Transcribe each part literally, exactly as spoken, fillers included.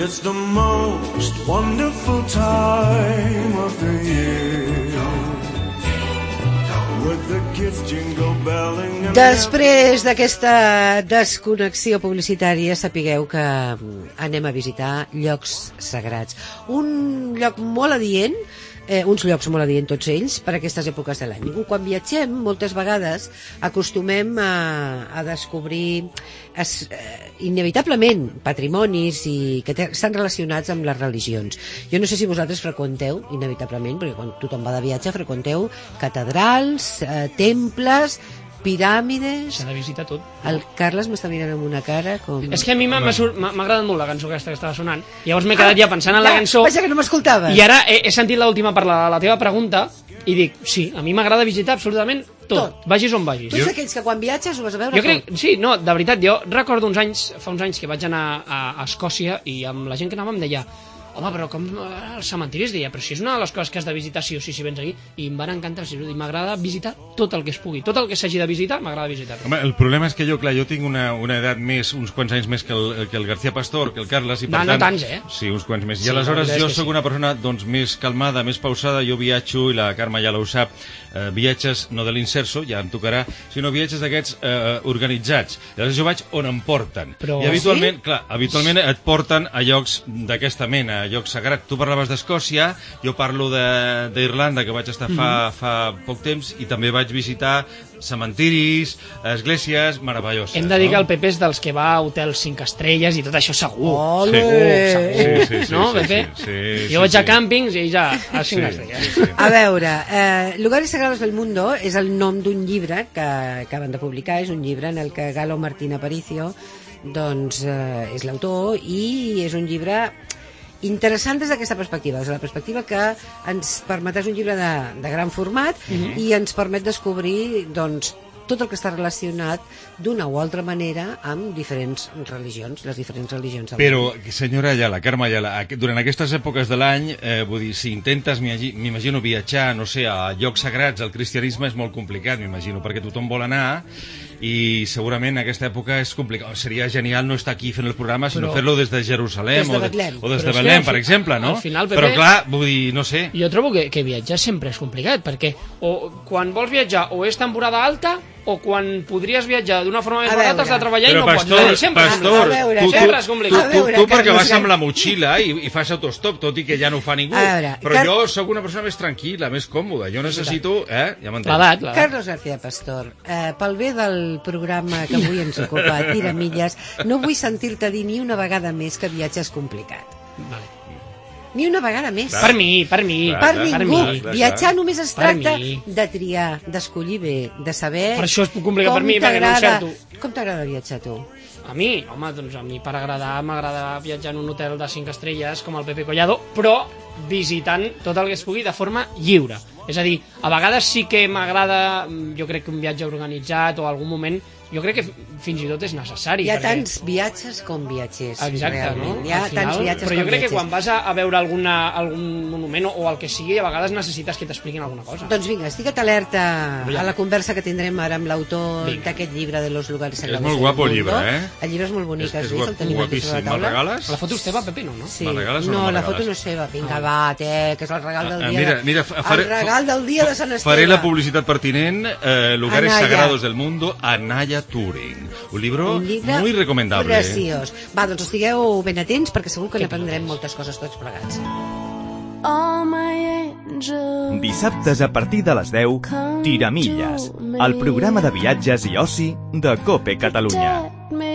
It's the most wonderful time of the year, with the kids jingle belling and... Després d'aquesta desconnexió publicitària, sapigueu que anem a visitar llocs sagrats. Un lloc molt adient, Eh, uns llocs molt adients tots ells per a aquestes èpoques de l'any. Quan viatgem, moltes vegades acostumem a, a descobrir es, eh, inevitablement patrimonis i que estan relacionats amb les religions. Jo no sé si vosaltres freqüenteu, inevitablement, perquè quan tothom va de viatge freqüenteu catedrals, eh, temples, piràmides... S'ha de visitar tot. El Carles m'està mirant amb una cara com... És que a mi m'ha agradat molt la cançó aquesta que estava sonant. Llavors m'he quedat ja pensant en la cançó... Vaja, que no m'escoltaves. I ara he, he sentit l'última part de la, la teva pregunta i dic, sí, a mi m'agrada visitar absolutament tot. tot. Vagis on vagis. Tu ets aquells que quan viatges ho vas a veure jo crec, tot. Sí, no, de veritat, jo recordo uns anys, fa uns anys que vaig anar a, a Escòcia i amb la gent que anava em deia home, però com els cementiris, deia, però si és una de les coses que has de visitar sí o sí si vens aquí, i em van encantar, i m'agrada visitar tot el que es pugui, tot el que s'hagi de visitar, m'agrada visitar. Home, el problema és que jo, clar, jo tinc una, una edat més, uns quants anys més que el, que el García Pastor, que el Carles, i per no, tant... No tants, eh? Sí, uns quants més. Sí, I aleshores jo sóc sí. una persona, doncs, més calmada, més pausada, jo viatjo, i la Carme ja ho sap, eh, viatges no de l'inserso, ja em tocarà, sinó viatges d'aquests eh, organitzats. I aleshores jo vaig on em porten. Però... I habitualment, sí? clar, habitualment et porten a llocs d'aquesta mena, a llocs sagrats. Tu parlaves d'Escòcia, jo parlo d'Irlanda, que vaig estar fa, mm-hmm. fa poc temps, i també vaig visitar cementiris, esglésies meravelloses. Hem de dir no? que el Pepe és dels que va a hotels cinc estrelles i tot això segur. Ole! Segur, segur. Sí, sí, sí, no, sí, Pepe? sí, sí, jo vaig sí, a càmpings i ells a, a cinc sí, estrelles. sí, sí. A veure, eh, Lugares Sagrados del Mundo és el nom d'un llibre que acaben de publicar, és un llibre en el que Galo Martín Aparicio doncs, eh, és l'autor, i és un llibre interessant des d'aquesta perspectiva, des de la perspectiva que ens permet, és un llibre de, de gran format, mm-hmm. i ens permet descobrir doncs, tot el que està relacionat d'una o altra manera amb diferents religions, les diferents religions. Però, senyora Ayala, Carme Ayala, durant aquestes èpoques de l'any, eh, vull dir, si intentes, m'imagino, viatjar, no sé, a llocs sagrats, el cristianisme és molt complicat, m'imagino, perquè tothom vol anar, i segurament en aquesta època és complicat. Seria genial no estar aquí fent el programa, sinó però... fer-lo des de Jerusalem des de o, de, o des de però Belém, que, per exemple, no? Final, Pepe, però clar, vull dir, no sé. Jo trobo que, que viatjar sempre és complicat, perquè o quan vols viatjar o és temporada alta o quan podries viatjar d'una forma més barata has de treballar però i no pastor, pots. Sempre, pastor, veure, tu, sempre és tu, complicat. tu, tu, veure, tu perquè Carles, vas amb la motxilla i, i fas autostop, tot i que ja no ho fa ningú. veure, però Car... jo sóc una persona més tranquil·la, més còmoda. Jo necessito... Eh? Ja m'entens. L'edat, l'edat. Carlos García Pastor, eh, pel bé del programa que avui ens ocupa, Tira Milles, no vull sentir-te dir ni una vegada més que viatge és complicat. Vale. Ni una vegada més. Per mi, per mi. Per clar, ningú. per mi. Viatjar només es Per tracta mi. de triar, d'escollir bé, de saber... Per això és complicat com per mi, perquè no t'agrada- encerto. Com t'agrada viatjar, tu? A mi, home, doncs a mi per agradar m'agrada viatjar en un hotel de cinc estrelles com el Pepe Collado, però visitant tot el que es pugui de forma lliure. És a dir, a vegades sí que m'agrada, jo crec que un viatge organitzat o algun moment, jo crec que fins i tot és necessari. Hi ha perquè... tants viatges com viatges, Exacte, realment. no? Hi ha Al final, tants viatges però jo com crec que viatges. quan vas a, a veure alguna, algun monument o, o el que sigui, a vegades necessites que t'expliquin alguna cosa. Doncs vinga, estigue't alerta Vinga. a la conversa que tindrem ara amb l'autor Vinga. d'aquest llibre de los lugares És sagrados molt del guapo el mundo. llibre, eh? El llibre és molt bonic, És, has és vist? El tenim aquí sobre guapíssim. la Me'l taula. regales? La foto és teva, Pepe, no? no? Sí. Me'l regales o no, no me'l la foto regales? no és seva. Vinga, va, té, que és el regal del Ah, dia. mira, de... mira, faré, el regal del dia de Sant Esteve. Faré la publicitat pertinent, eh, Lugares Anaya. Sagrados del Mundo, Anaya Turing. Un libro Un llibre muy recomendable. preciós. Va, doncs estigueu ben atents perquè segur que Que n'aprendrem pillotes. moltes coses tots plegats. Dissabtes a partir de les deu, Tiramilles, el programa de viatges i oci de COPE Catalunya.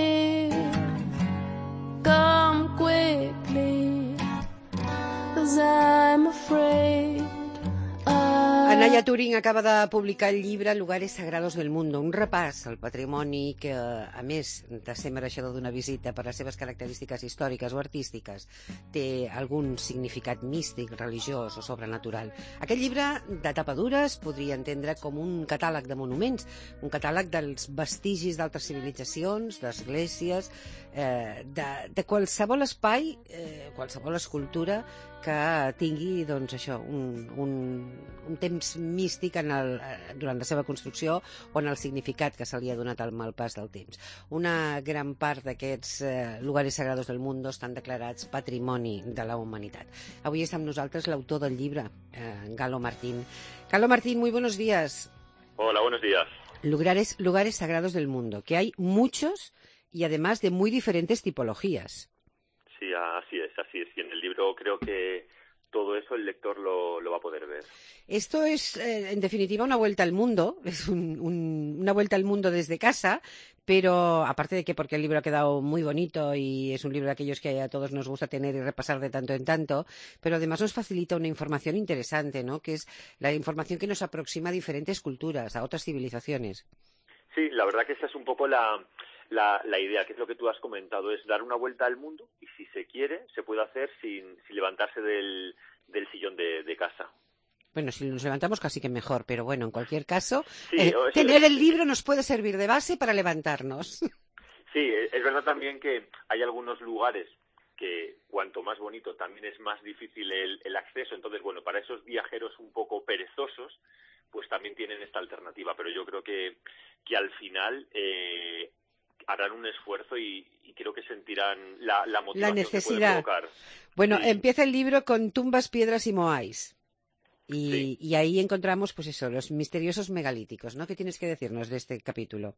Come quickly, 'cause I'm afraid Anaya Turing acaba de publicar el llibre Lugares Sagrados del Mundo, un repàs al patrimoni que, a més de ser mereixedor d'una visita per les seves característiques històriques o artístiques, té algun significat místic, religiós o sobrenatural. Aquest llibre, de tapa dura, es podria entendre com un catàleg de monuments, un catàleg dels vestigis d'altres civilitzacions, d'esglésies, eh, de, de qualsevol espai, eh, qualsevol escultura que tingui doncs, això, un, un, un temps místic en el, durant la seva construcció o en el significat que se li ha donat al mal pas del temps. Una gran part d'aquests eh, lugares sagrados del mundo estan declarats patrimoni de la humanitat. Avui està amb nosaltres l'autor del llibre, eh, Galo Martín. Galo Martín, muy buenos días. Hola, buenos días. Lugares, lugares sagrados del mundo, que hay muchos y además de muy diferentes tipologías. Sí, así es, así es. Y en el libro creo que todo eso el lector lo, lo va a poder ver. Esto es, eh, en definitiva, una vuelta al mundo, es un, un, una vuelta al mundo desde casa, pero aparte de que porque el libro ha quedado muy bonito y es un libro de aquellos que a todos nos gusta tener y repasar de tanto en tanto, pero además nos facilita una información interesante, ¿no? Que es la información que nos aproxima a diferentes culturas, a otras civilizaciones. Sí, la verdad que esa es un poco la... La, la idea, que es lo que tú has comentado, es dar una vuelta al mundo y si se quiere, se puede hacer sin, sin levantarse del, del sillón de, de casa. Bueno, si nos levantamos casi que mejor, pero bueno, en cualquier caso, sí, eh, o sea, tener el libro nos puede servir de base para levantarnos. Sí, es verdad también que hay algunos lugares que cuanto más bonito también es más difícil el, el acceso, entonces bueno, para esos viajeros un poco perezosos, pues también tienen esta alternativa, pero yo creo que, que al final... Eh, harán un esfuerzo y, y creo que sentirán la, la motivación la necesidad. que puede provocar. Bueno, sí. Empieza el libro con tumbas, piedras y moais. Y, sí. y ahí encontramos, pues eso, los misteriosos megalíticos, ¿no? ¿Qué tienes que decirnos de este capítulo?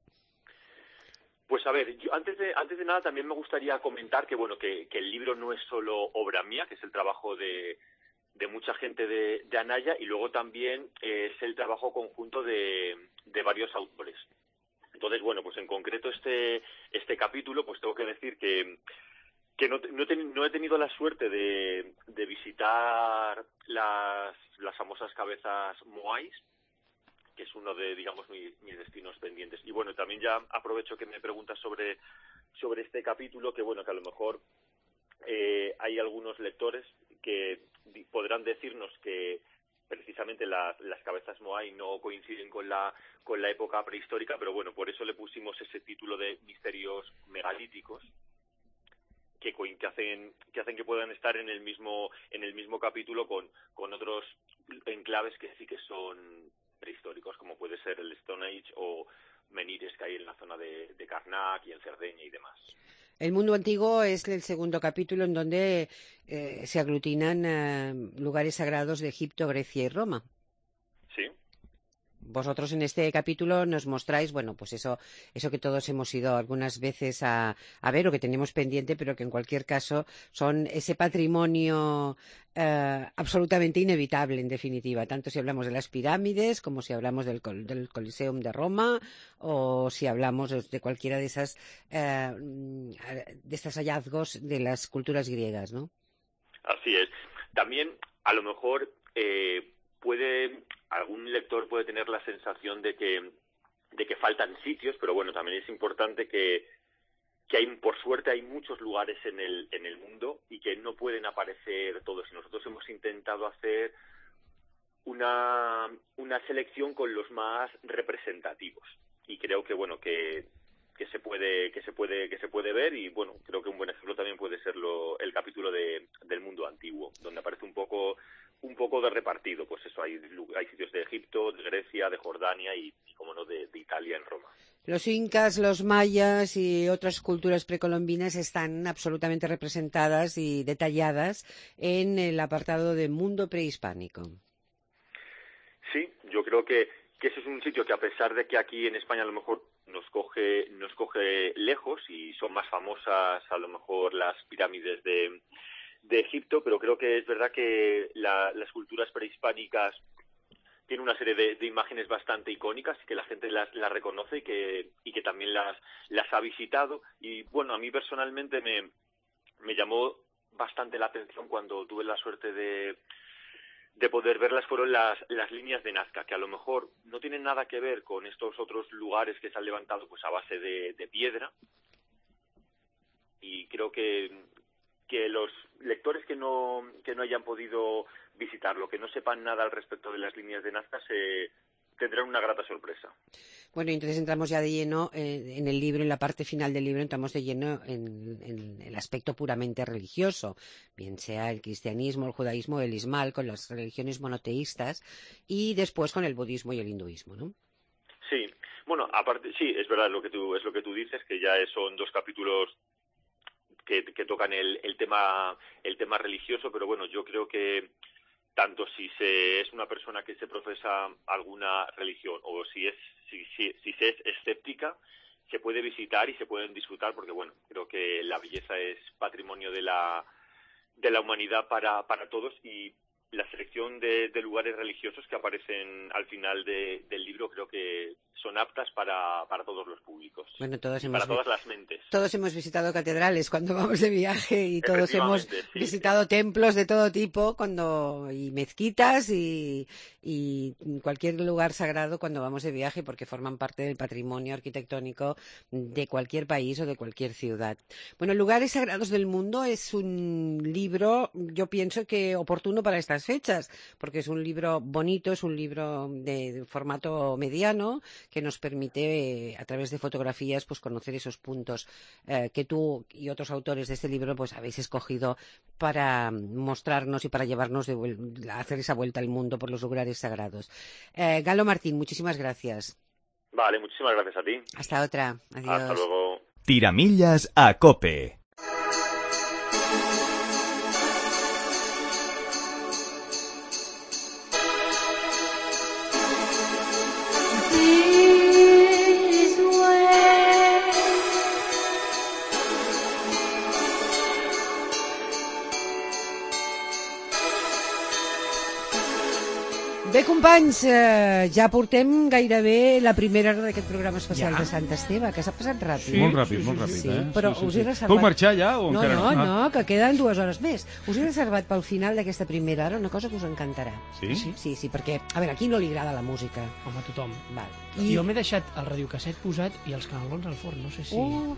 Pues a ver, yo antes de antes de nada también me gustaría comentar que bueno que, que el libro no es solo obra mía, que es el trabajo de, de mucha gente de, de Anaya, y luego también eh, es el trabajo conjunto de, de varios autores. Entonces, bueno, pues en concreto este este capítulo, pues tengo que decir que que no, no, he, no he tenido la suerte de, de visitar las, las famosas cabezas moais, que es uno de, digamos, mis, mis destinos pendientes. Y bueno, también ya aprovecho que me preguntas sobre, sobre este capítulo, que bueno, que a lo mejor eh, hay algunos lectores que podrán decirnos que precisamente las, las cabezas moai no coinciden con la con la época prehistórica, pero bueno, por eso le pusimos ese título de misterios megalíticos que, que hacen que hacen que puedan estar en el mismo en el mismo capítulo con con otros enclaves que sí que son prehistóricos, como puede ser el Stone Age o Menires, que hay en la zona de, de Karnak y en Cerdeña y demás. El mundo antiguo es el segundo capítulo en donde eh, se aglutinan eh, lugares sagrados de Egipto, Grecia y Roma. Sí. Vosotros en este capítulo nos mostráis, bueno, pues eso eso que todos hemos ido algunas veces a, a ver o que tenemos pendiente, pero que en cualquier caso son ese patrimonio eh, absolutamente inevitable, en definitiva, tanto si hablamos de las pirámides como si hablamos del, del Coliseum de Roma o si hablamos de cualquiera de esas eh, de estos hallazgos de las culturas griegas, ¿no? Así es. También, a lo mejor, eh, puede... algún lector puede tener la sensación de que de que faltan sitios, pero bueno, también es importante que que hay, por suerte hay muchos lugares en el en el mundo y que no pueden aparecer todos, y nosotros hemos intentado hacer una una selección con los más representativos, y creo que bueno que que se puede que se puede que se puede ver, y bueno, creo que un buen ejemplo también puede ser lo, el capítulo de del mundo antiguo, donde aparece un poco un poco de repartido, pues eso, hay, hay sitios de Egipto, de Grecia, de Jordania y, y como no, de, de Italia en Roma. Los incas, los mayas y otras culturas precolombinas están absolutamente representadas y detalladas en el apartado de mundo prehispánico. Sí, yo creo que, que ese es un sitio que, a pesar de que aquí en España a lo mejor nos coge, nos coge lejos y son más famosas a lo mejor las pirámides de de Egipto, pero creo que es verdad que la, las culturas prehispánicas tienen una serie de, de imágenes bastante icónicas y que la gente las, las reconoce y que y que también las las ha visitado, y bueno, a mí personalmente me me llamó bastante la atención cuando tuve la suerte de de poder verlas, fueron las las líneas de Nazca, que a lo mejor no tienen nada que ver con estos otros lugares que se han levantado pues a base de, de piedra, y creo que que los lectores que no que no hayan podido visitarlo, que no sepan nada al respecto de las líneas de Nazca, se tendrán una grata sorpresa. Bueno, entonces entramos ya de lleno eh, en el libro, en la parte final del libro, entramos de lleno en, en el aspecto puramente religioso, bien sea el cristianismo, el judaísmo, el ismal, con las religiones monoteístas, y después con el budismo y el hinduismo, ¿no? Sí, bueno, aparte, sí, es verdad lo que tú, es lo que tú dices, que ya son dos capítulos que, que tocan el, el tema, el tema religioso, pero bueno, yo creo que tanto si se es una persona que se profesa alguna religión o si es si, si, si se es escéptica, se puede visitar y se pueden disfrutar, porque bueno, creo que la belleza es patrimonio de la de la humanidad para para todos, y la selección de, de lugares religiosos que aparecen al final de, del libro creo que son aptas para, para todos los públicos, bueno, todos y hemos para todas las mentes. Todos hemos visitado catedrales cuando vamos de viaje y todos hemos sí, visitado sí. templos de todo tipo cuando y mezquitas y, y cualquier lugar sagrado cuando vamos de viaje, porque forman parte del patrimonio arquitectónico de cualquier país o de cualquier ciudad. Bueno, Lugares Sagrados del Mundo es un libro, yo pienso que oportuno para estas fechas, porque es un libro bonito, es un libro de, de formato mediano que nos permite, eh, a través de fotografías, pues conocer esos puntos eh, que tú y otros autores de este libro pues habéis escogido para mostrarnos y para llevarnos de vuel- a hacer esa vuelta al mundo por los lugares sagrados. Eh, Galo Martín, muchísimas gracias. Vale, muchísimas gracias a ti. Hasta otra. Adiós. Hasta luego. Tiramillas a Cope. This way. Bé, companys, eh, ja portem gairebé la primera hora d'aquest programa especial Ja? de Sant Esteve, que s'ha passat ràpid. Sí, molt ràpid, molt ràpid, Sí, eh? però sí, sí, us sí. he reservat... Puc marxar ja o No, encara no, Ah. no, que queden dues hores més. Us he reservat pel final d'aquesta primera hora una cosa que us encantarà. Sí? Sí? Sí, sí, perquè, a veure, a qui no li agrada la música? Home, a tothom. Val. I... Jo m'he deixat el radiocasset posat i els canelons al forn, no sé si... Uf,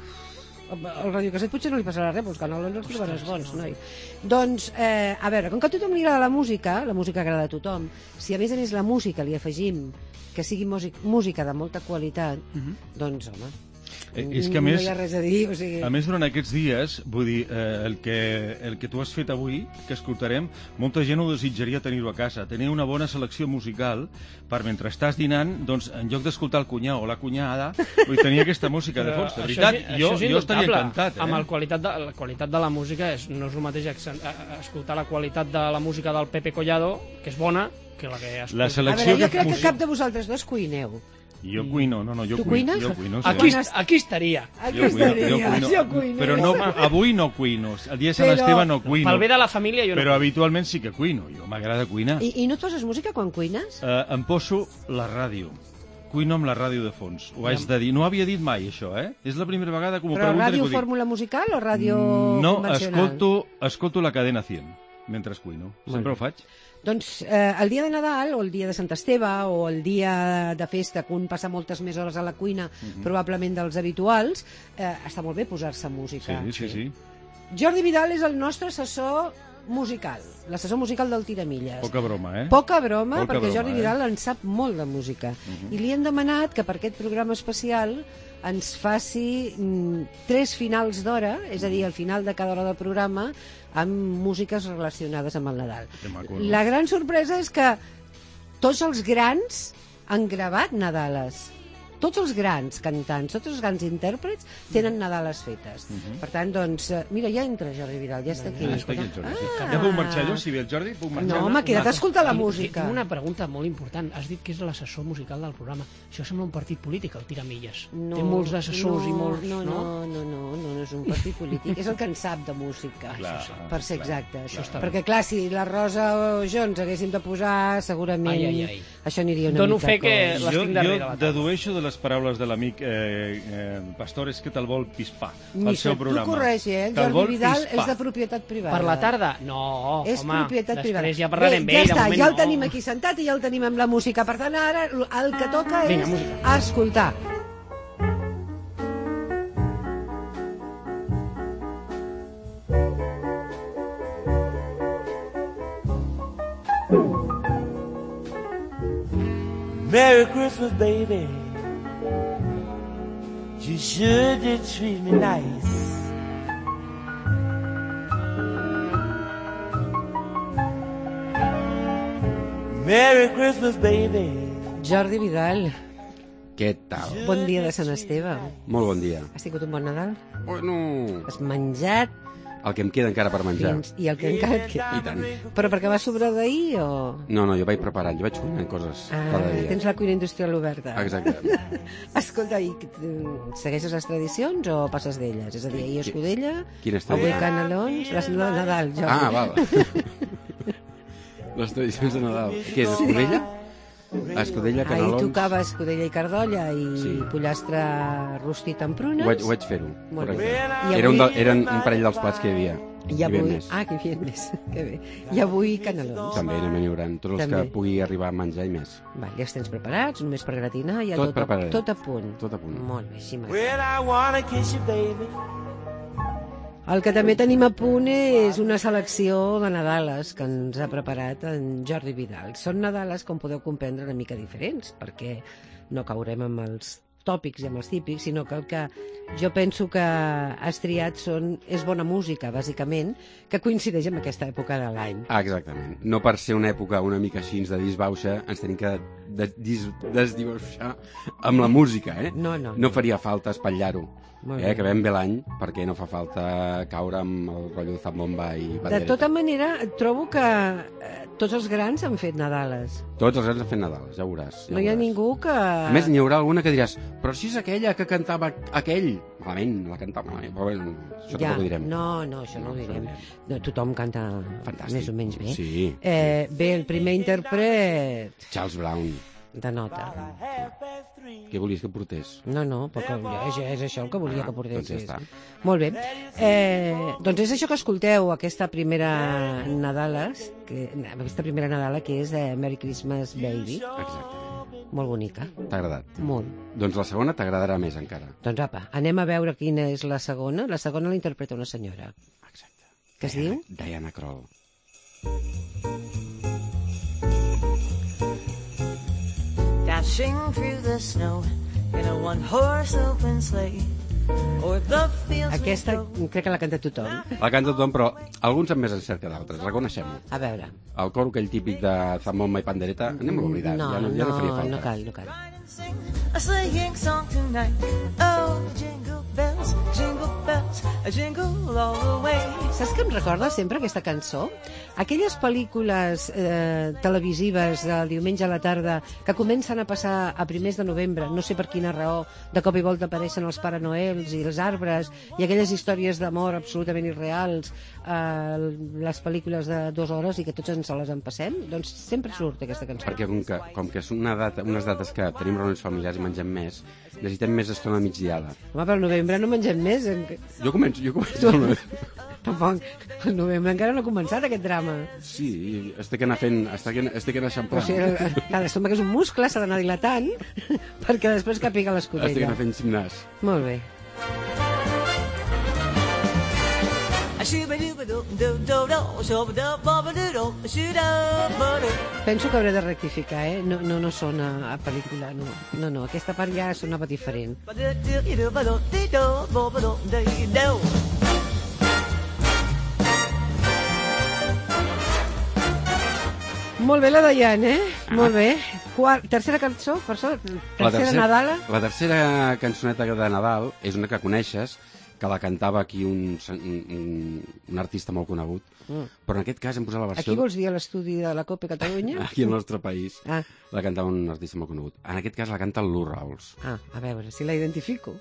al radiocasset potser no li passarà res, però els canelons els trobaràs Ostres, bons, sí, no. noi. Doncs, eh, a veure, com que a tothom li agrada la música, la música agrada a tothom, si a més a més la música li afegim que sigui músic, música de molta qualitat, Mhm. doncs, home, Eh, és que a més, no hi ha res a dir, o sigui... a més durant aquests dies, vull dir, eh, el, que, el que tu has fet avui, que escoltarem, molta gent ho desitjaria tenir-ho a casa, tenir una bona selecció musical per mentre estàs dinant, doncs en lloc d'escoltar el cunyau o la cunyada, vull tenir aquesta música de fons. De veritat, Això és- jo, això és jo estaria indubtable. encantat. Eh? Amb el qualitat de, la qualitat de la música és, no és el mateix accent, a, a, escoltar la qualitat de la música del Pepe Collado, que és bona, que la que escolta. La A selecció veure, jo que crec que música- cap de vosaltres dos cuineu. Jo cuino, no, no, jo Tu cuino. cuines? Jo cuino, sí. Aquí, est- aquí estaria. Aquí Jo cuino, estaria, jo cuino. jo cuineo. Però no, avui no cuino. El dia de Sant Però- Esteve no cuino. Pel bé de la família, jo no... Però habitualment sí que cuino. Jo m'agrada cuinar. I, I no et poses música quan cuines? Eh, em poso la ràdio. Cuino amb la ràdio de fons. Ho haig de dir. No ho havia dit mai, això, eh? És la primera vegada que m'ho Però pregunten i ràdio que ho dic. fórmula musical o ràdio No, convencional? escolto, escolto la cadena cent mentre cuino. Sempre ho faig. Doncs eh, el dia de Nadal o el dia de Sant Esteve o el dia de festa que un passa moltes més hores a la cuina Mhm. probablement dels habituals, eh, està molt bé posar-se música. Sí, sí, sí. Jordi Vidal és el nostre assessor musical, l'assessor musical del Tiramilles. Poca broma, eh? Poca broma, Poca perquè broma, Jordi eh? Vidal en sap molt de música. I li hem demanat que per aquest programa especial ens faci mm, tres finals d'hora, és a dir, al final de cada hora del programa, amb músiques relacionades amb el Nadal. Que maco, no? La gran sorpresa és que tots els grans han gravat Nadales. Tots els grans cantants, tots els grans intèrprets tenen Nadales fetes. Per tant, doncs, eh, mira, ja entra Jordi Vidal, ja està aquí. Ah, està aquí el Jordi. sí. Ah. Ja puc marxar jo, si ve el Jordi? Puc marxar? No, m'ha quedat a escoltar la Tinc- música. Tinc una pregunta molt important. Has dit que és l'assessor musical del programa. Això sembla un partit polític, el Tiramilles. No, Té molts assessors no, i molts... No, no, no, no, no, no, no és un partit polític, és el que en sap de música, Clar, per ser clar, exactes. clar. Perquè, clar, si la Rosa o jo ens haguéssim de posar, segurament Ai, ai, ai. això aniria una Dono mica fe que coix. les Jo, tinc darrere jo la taula. dedueixo de les paraules de l'amic eh, eh, Pastor és que te'l vol pispar Ni al seu tu programa. corregi, eh? El Te'l Jordi vol Vidal pispar. és de propietat privada. Per la tarda? No, És home, propietat privada. després ja parlarem Bé, bé, ja de està, moment ja el no. tenim aquí sentat i ja el tenim amb la música. Per tant, ara el que toca Vinga, és música. escoltar. Merry Christmas, baby. You should just treat me nice. Merry Christmas, baby. Jordi Vidal, Què tal? bon dia de Sant Esteve. Molt bon dia. Has tingut un bon Nadal? Bueno, Has menjat el que em queda encara per menjar. fins... i el que encara et queda. I tant. Però perquè va sobrar d'ahir o...? No, no, jo vaig preparant, jo vaig cuinant coses Ah, cada dia. tens la cuina industrial oberta. Exacte. Escolta, i mm, segueixes les tradicions o passes d'elles? És a dir, ahir escudella, Quines avui tradicions? canelons, les de Nadal, Jordi. Ah, val. Les tradicions de Nadal. Què és, escudella? Escudella, Ahir canelons... tocava escudella i cardolla i Sí. pollastre rostit amb prunes. Ho vaig, ho vaig fer-ho. Molt bé. correcte. I Era un, de, avui- eren un parell dels plats que hi havia. I Hi havia avui... més. Ah, que hi havia més. Que bé. I avui canelons. També anem enyorant tots els També. que pugui arribar a menjar i més. Val, ja els tens preparats, només per gratinar, ja Tot tot, a, preparat. tot a punt. Tot a punt. Molt bé, així m'agrada. Well, I wanna kiss you, baby. El que també tenim a punt és una selecció de Nadales que ens ha preparat en Jordi Vidal. Són Nadales, com podeu comprendre, una mica diferents, perquè no caurem amb els tòpics i amb els típics, sinó que el que jo penso que has triat són, és bona música, bàsicament, que coincideix amb aquesta època de l'any. Ah, exactament. No per ser una època una mica així de disbauxa, ens tenim que de, dis, desdibuixar amb la música, eh? No, no. No faria falta espatllar-ho. Molt Eh, bé. acabem bé l'any, perquè no fa falta caure amb el rotllo de zambomba i De bandereta. tota manera, trobo que eh, tots els grans han fet Nadales. Tots els grans han fet Nadal, ja ho veuràs. Ja No ho hi ha veuràs. ningú que... A més, n'hi haurà alguna que diràs, però si és aquella que cantava aquell. Malament, la cantava malament. Però bé, això ja, tampoc ho direm. No, no, això no, No, ho això direm. ho direm. No, tothom canta Fantàstic. més o menys bé. Sí. Eh, bé, el primer intèrpret Charles Brown. de nota. Què volies que portés? No, no, perquè és, és això el que volia Ah, que portés. doncs ja està. Molt bé. Eh, doncs és això que escolteu, aquesta primera Nadales, que, aquesta primera Nadala que és de Merry Christmas Baby. Exactament. Molt bonica. T'ha agradat? Molt. Doncs la segona t'agradarà més encara. Doncs apa, anem a veure quina és la segona. La segona la interpreta una senyora. Exacte. Que es Diana, diu? Diana Krall. Dashing through the snow in a one-horse open sleigh. O'er the fields Aquesta we go. crec que la canta tothom. La canta tothom, però alguns amb més encert que d'altres, reconeixem-ho. A veure. El coro aquell típic de zambomba i pandereta, anem a oblidar, No, ja, no, ja no faria falta. no cal, no cal. Sing a sleighing song tonight. Oh, jingle bells, jingle bells, a jingle all the way. Saps què em recorda sempre aquesta cançó? Aquelles pel·lícules eh, televisives del diumenge a la tarda que comencen a passar a primers de novembre, no sé per quina raó, de cop i volta apareixen els Pare Noels i els arbres i aquelles històries d'amor absolutament irreals, eh, les pel·lícules de dues hores i que tots ens les empassem, doncs sempre surt aquesta cançó. Perquè com que, com que són una data, unes dates que tenim reunions familiars i mengem més, necessitem més estona migdiada. Home, però al novembre no mengem més. En... Jo començo, jo començo el novembre. Tampoc, al novembre encara no ha començat aquest drama. Sí, estic anar fent, estic, estic anar O eixamplant. sigui, el- cada estómac és un muscle, s'ha d'anar dilatant perquè després capiga Estic l'escudella. anar fent gimnàs. Molt bé. A shoo-ba-doo-ba-doo-doo-doo-doo, shoo-ba-doo-ba-ba-doo-doo, shoo-da-ba-doo. Penso que hauré de rectificar, eh? No, no, no sona a pel·lícula, no. No, no, aquesta part ja sonava diferent. Ba-doo-doo-doo-ba-doo-doo-doo, ba-ba-doo-doo-doo. Molt bé la Diane, eh? Molt bé. Quart, tercera cançó, per sort. Tercera, La tercera, Nadala. la tercera cançoneta de Nadal és una que coneixes, que la cantava aquí un, un, un artista molt conegut, Mm. però en aquest cas hem posat la versió... Aquí vols dir a l'estudi de la Copa Catalunya? Aquí al nostre país Ah. la cantava un artista molt conegut. En aquest cas la canta el Lou Rawls. Ah, a veure, si la identifico.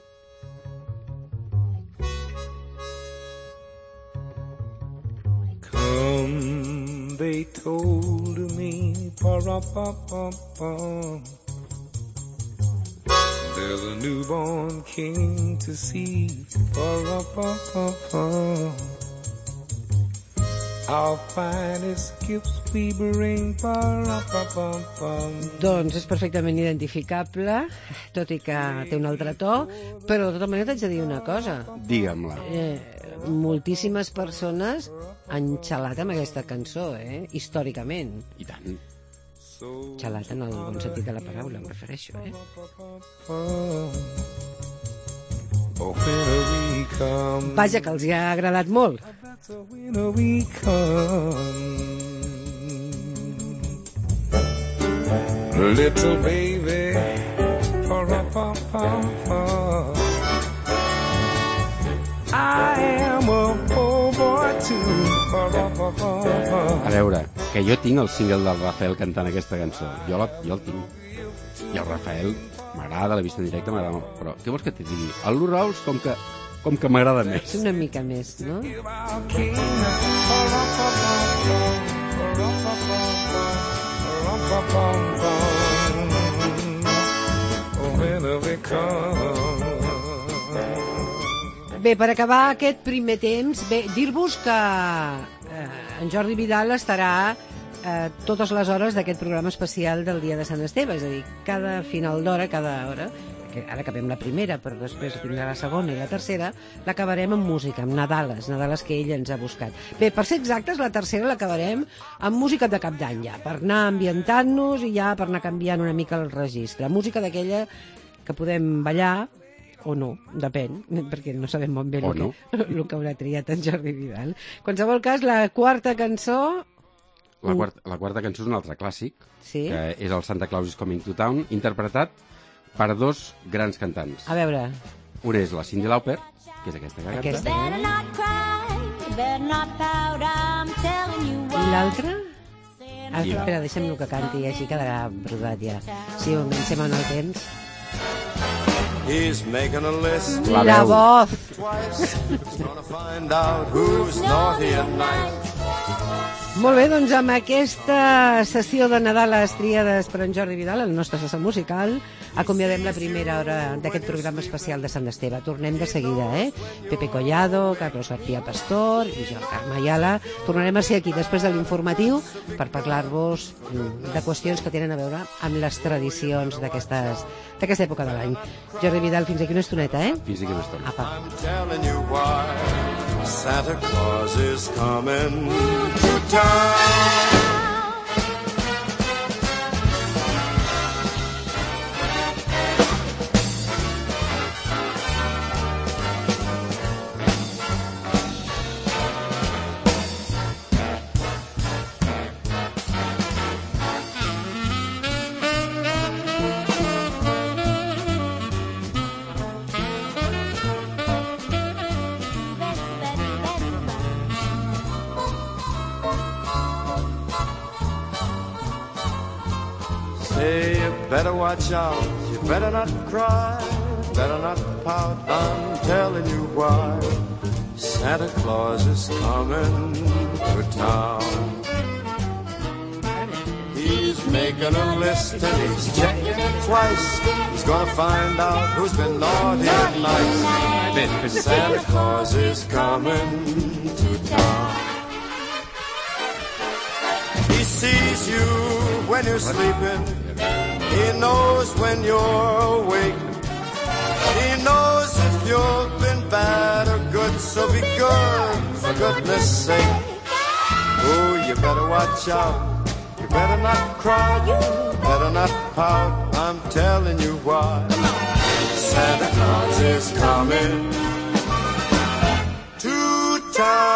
Come, they told me, pa-ra-pa-pa-pa. There's a newborn king to see, pa-ra-pa-pa-pa. Our finest gifts we bring, pa-ra-pa-pa-pa. Doncs és perfectament identificable, tot i que té un altre to, però de tota manera t'haig de dir una cosa. Digue'm-la. Eh, moltíssimes persones han xalat amb aquesta cançó, eh? Històricament. I tant. Xalat en el bon sentit de la paraula, em refereixo, eh? Vaja, que els hi ha agradat molt. Little baby, I am a poor boy too. A veure, que jo tinc el single del Rafael cantant aquesta cançó. Jo, la, jo el tinc. I el Rafael m'agrada, l'he vist en directe, m'agrada molt. Però què vols que t'hi digui? El Lou Rawls com que, com que m'agrada més. Una mica més, no? Bé, per acabar aquest primer temps, bé, dir-vos que eh, en Jordi Vidal estarà eh, totes les hores d'aquest programa especial del dia de Sant Esteve, és a dir, cada final d'hora, cada hora, que ara acabem la primera, però després vindrà la segona i la tercera, l'acabarem amb música, amb Nadales, Nadales que ell ens ha buscat. Bé, per ser exactes, la tercera l'acabarem amb música de cap d'any ja, per anar ambientant-nos i ja per anar canviant una mica el registre. Música d'aquella que podem ballar, o no, depèn, perquè no sabem molt bé el, no. que, el que haurà triat en Jordi Vidal. En qualsevol cas, la quarta cançó... La quarta, la quarta cançó és un altre clàssic, sí? Que és el Santa Claus is Coming to Town, interpretat per dos grans cantants. A veure... Una és la Cyndi Lauper, que és aquesta que aquesta, canta. I l'altra? Ah, espera, deixem-lo que canti, així quedarà brodat ja. Si ho enganxem en el temps... He's making a list. La, la voz. Twice. He's gonna find out who's naughty at night. Molt bé, doncs amb aquesta sessió de Nadales triades per en Jordi Vidal, el nostre assessor musical, acomiadem la primera hora d'aquest programa especial de Sant Esteve. Tornem de seguida, eh? Pepe Collado, Carlos García Pastor i jo, Carme Ayala. Tornarem a ser aquí després de l'informatiu per parlar-vos de qüestions que tenen a veure amb les tradicions d'aquestes d'aquesta època de l'any. Jordi Vidal, fins aquí una estoneta, eh? Fins aquí una estona. Apa. I'm telling you why Santa Claus is coming to town. Say you better watch out, you better not cry, better not pout, I'm telling you why. Santa Claus is coming to town. He's making a list and he's checking it twice. He's gonna find out who's been naughty and nice. Santa Claus is coming to town. He sees you when you're sleeping. He knows when you're awake. He knows if you've been bad or good, so be good, for goodness sake. Oh, you better watch out. You better not cry. You better not pout. I'm telling you why. Santa Claus is coming to town.